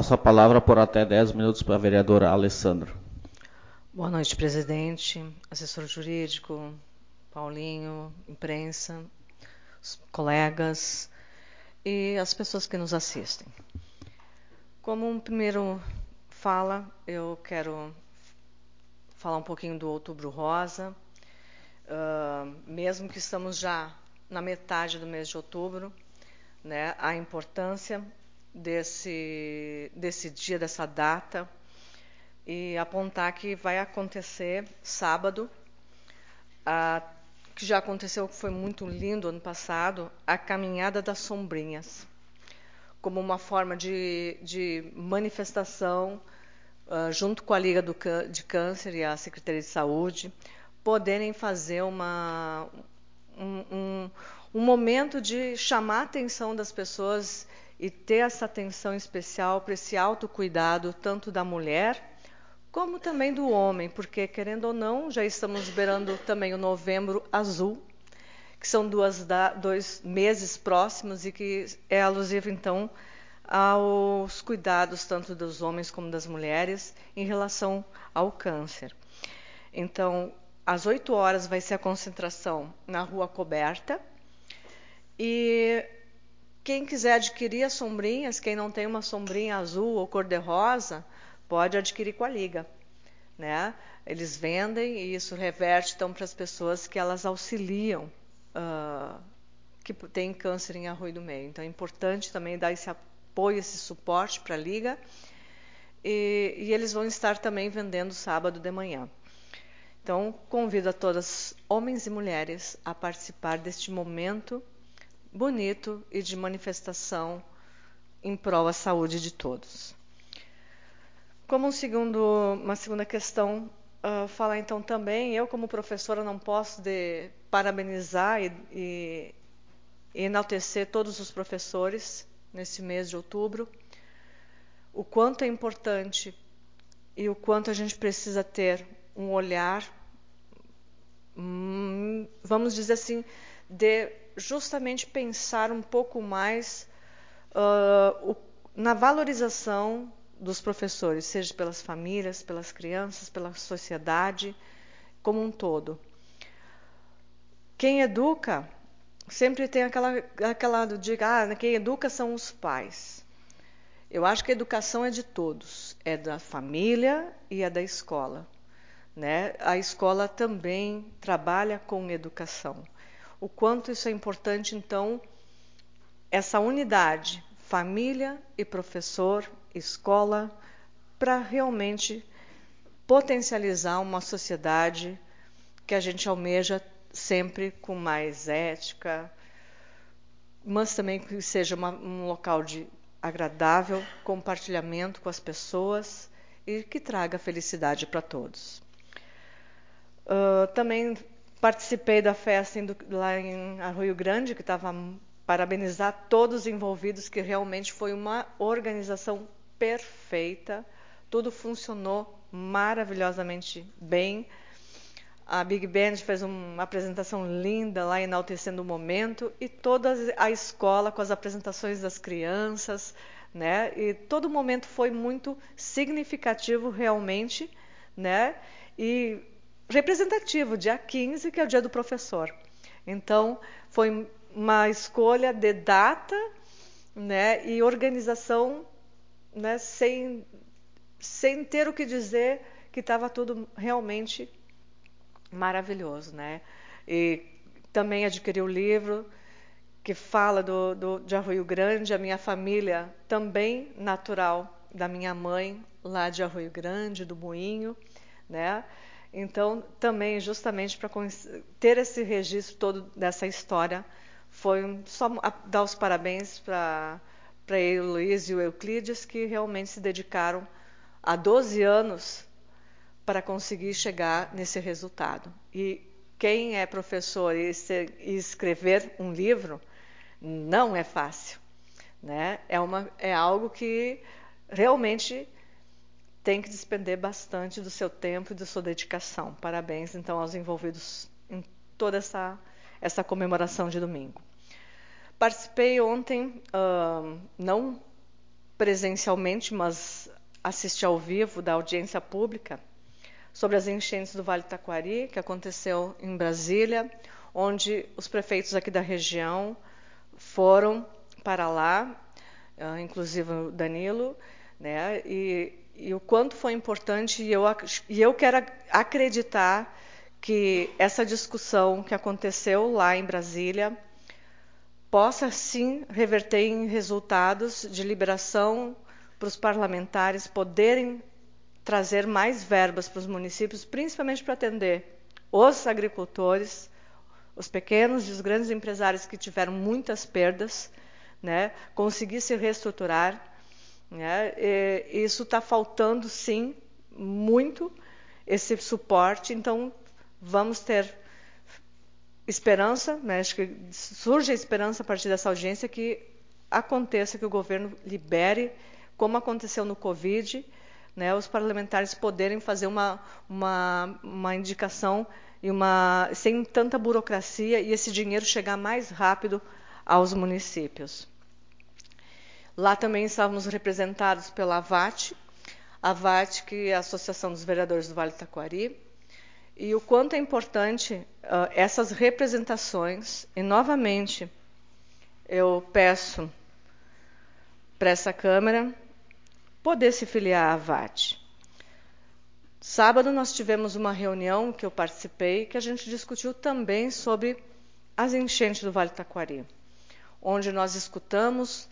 Passo a palavra por até 10 minutos para a vereadora Alessandra. Boa noite, presidente, assessor jurídico, Paulinho, imprensa, os colegas e as pessoas que nos assistem. Como um primeiro fala, eu quero falar um pouquinho do Outubro Rosa, mesmo que estamos já na metade do mês de outubro, né, a importância desse dia, dessa data, e apontar que vai acontecer sábado, que já aconteceu, que foi muito lindo ano passado, a Caminhada das Sombrinhas, como uma forma de manifestação, junto com a Liga de Câncer e a Secretaria de Saúde, poderem fazer um momento de chamar a atenção das pessoas e ter essa atenção especial para esse autocuidado, tanto da mulher como também do homem, porque, querendo ou não, já estamos beirando também o Novembro Azul, que são dois meses próximos e que é alusivo, então, aos cuidados tanto dos homens como das mulheres em relação ao câncer. Então, às 8 horas vai ser a concentração na Rua Coberta, e quem quiser adquirir as sombrinhas, quem não tem uma sombrinha azul ou cor-de-rosa, pode adquirir com a Liga, né? Eles vendem e isso reverte então para as pessoas que elas auxiliam, que têm câncer em Arroio do Meio. Então é importante também dar esse apoio, esse suporte para a Liga, e eles vão estar também vendendo sábado de manhã. Então convido a todas, homens e mulheres, a participar deste momento bonito e de manifestação em prol da saúde de todos. Como uma segunda questão, falar então também, eu como professora não posso parabenizar e enaltecer todos os professores nesse mês de outubro, o quanto é importante e o quanto a gente precisa ter um olhar, vamos dizer assim, de justamente pensar um pouco mais na valorização dos professores, seja pelas famílias, pelas crianças, pela sociedade como um todo. Quem educa sempre tem aquela de quem educa são os pais. Eu acho que a educação é de todos, é da família e é da escola, né? A escola também trabalha com educação. O quanto isso é importante, então, essa unidade, família e professor, escola, para realmente potencializar uma sociedade que a gente almeja sempre com mais ética, mas também que seja um local de agradável compartilhamento com as pessoas e que traga felicidade para todos. Também participei da festa lá em Arroio Grande, que estava parabenizar todos os envolvidos, que realmente foi uma organização perfeita, tudo funcionou maravilhosamente bem. A Big Band fez uma apresentação linda lá, enaltecendo o momento, e toda a escola com as apresentações das crianças, né? E todo momento foi muito significativo realmente, né? E representativo, dia 15, que é o dia do professor. Então, foi uma escolha de data, né, e organização, né, sem ter o que dizer, que estava tudo realmente maravilhoso, né? E também adquiri o livro que fala de Arroio Grande, a minha família também natural da minha mãe, lá de Arroio Grande, do Moinho, né? Então, também, justamente para ter esse registro todo dessa história, foi só dar os parabéns para o Luiz e o Euclides, que realmente se dedicaram há 12 anos para conseguir chegar nesse resultado. E quem é professor e escrever um livro não é fácil, né? É algo que realmente tem que despender bastante do seu tempo e da sua dedicação. Parabéns, então, aos envolvidos em toda essa comemoração de domingo. Participei ontem, não presencialmente, mas assisti ao vivo da audiência pública sobre as enchentes do Vale do Taquari, que aconteceu em Brasília, onde os prefeitos aqui da região foram para lá, inclusive o Danilo, né? E o quanto foi importante, e eu quero acreditar que essa discussão que aconteceu lá em Brasília possa sim reverter em resultados de liberação para os parlamentares poderem trazer mais verbas para os municípios, principalmente para atender os agricultores, os pequenos e os grandes empresários que tiveram muitas perdas, né, conseguir se reestruturar, né, e isso está faltando sim muito esse suporte. Então vamos ter esperança, né, acho que surge a esperança a partir dessa audiência que aconteça, que o governo libere, como aconteceu no Covid, né, os parlamentares poderem fazer uma indicação sem tanta burocracia e esse dinheiro chegar mais rápido aos municípios. Lá também estávamos representados pela AVAT, que é a Associação dos Vereadores do Vale do Taquari, e o quanto é importante essas representações. E, novamente, eu peço para essa Câmara poder se filiar à AVAT. Sábado nós tivemos uma reunião que eu participei, que a gente discutiu também sobre as enchentes do Vale do Taquari, onde nós escutamos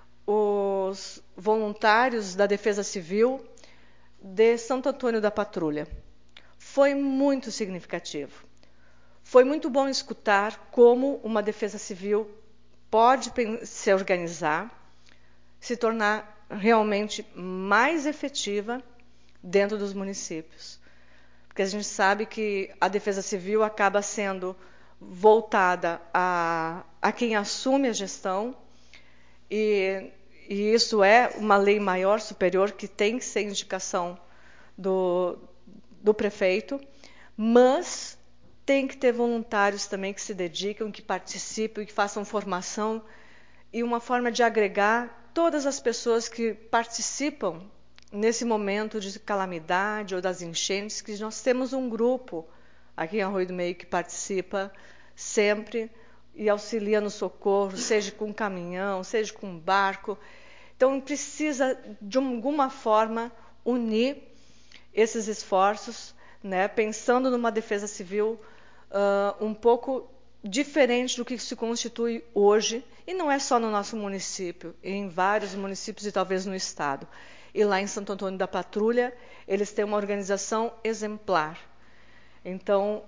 os voluntários da Defesa Civil de Santo Antônio da Patrulha. Foi muito significativo. Foi muito bom escutar como uma defesa civil pode se organizar, se tornar realmente mais efetiva dentro dos municípios. Porque a gente sabe que a defesa civil acaba sendo voltada a quem assume a gestão, e isso é uma lei maior, superior, que tem que ser indicação do prefeito, mas tem que ter voluntários também que se dedicam, que participem, que façam formação, e uma forma de agregar todas as pessoas que participam nesse momento de calamidade ou das enchentes, que nós temos um grupo aqui em Arroio do Meio que participa sempre e auxilia no socorro, seja com caminhão, seja com barco. Então precisa de alguma forma unir esses esforços, né, pensando numa defesa civil um pouco diferente do que se constitui hoje, e não é só no nosso município, em vários municípios e talvez no estado. E lá em Santo Antônio da Patrulha, eles têm uma organização exemplar. Então,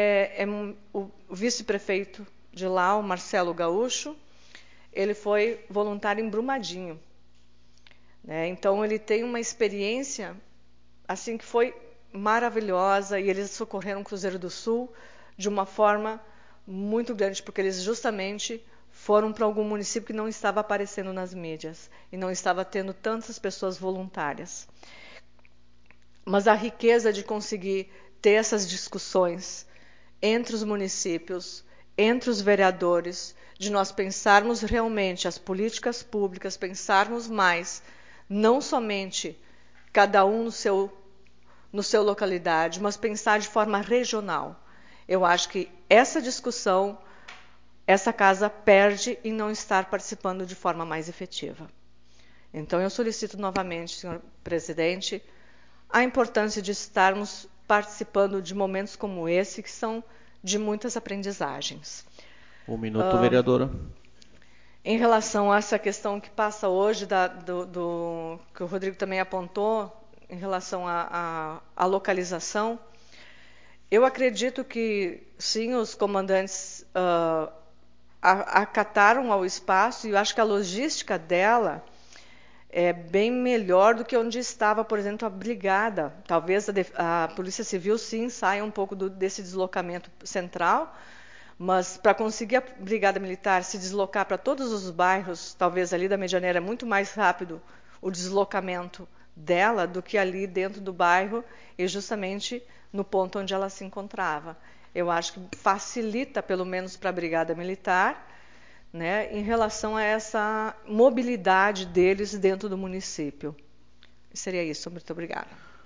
o vice-prefeito de lá, o Marcelo Gaúcho, ele foi voluntário em Brumadinho, né? Então, ele tem uma experiência assim que foi maravilhosa, e eles socorreram o Cruzeiro do Sul de uma forma muito grande, porque eles justamente foram para algum município que não estava aparecendo nas mídias e não estava tendo tantas pessoas voluntárias. Mas a riqueza de conseguir ter essas discussões entre os municípios, entre os vereadores, de nós pensarmos realmente as políticas públicas, pensarmos mais, não somente cada um no seu localidade, mas pensar de forma regional. Eu acho que essa discussão, essa casa perde em não estar participando de forma mais efetiva. Então, eu solicito novamente, senhor presidente, a importância de estarmos participando de momentos como esse, que são de muitas aprendizagens. Um minuto, vereadora. Em relação a essa questão que passa hoje, que o Rodrigo também apontou, em relação à localização, eu acredito que, sim, os comandantes acataram ao espaço, e eu acho que a logística dela é bem melhor do que onde estava, por exemplo, a brigada. Talvez a Polícia Civil, sim, saia um pouco desse deslocamento central, mas para conseguir a Brigada Militar se deslocar para todos os bairros, talvez ali da Medianeira, é muito mais rápido o deslocamento dela do que ali dentro do bairro e justamente no ponto onde ela se encontrava. Eu acho que facilita, pelo menos para a Brigada Militar, né, em relação a essa mobilidade deles dentro do município. Seria isso. Muito obrigada.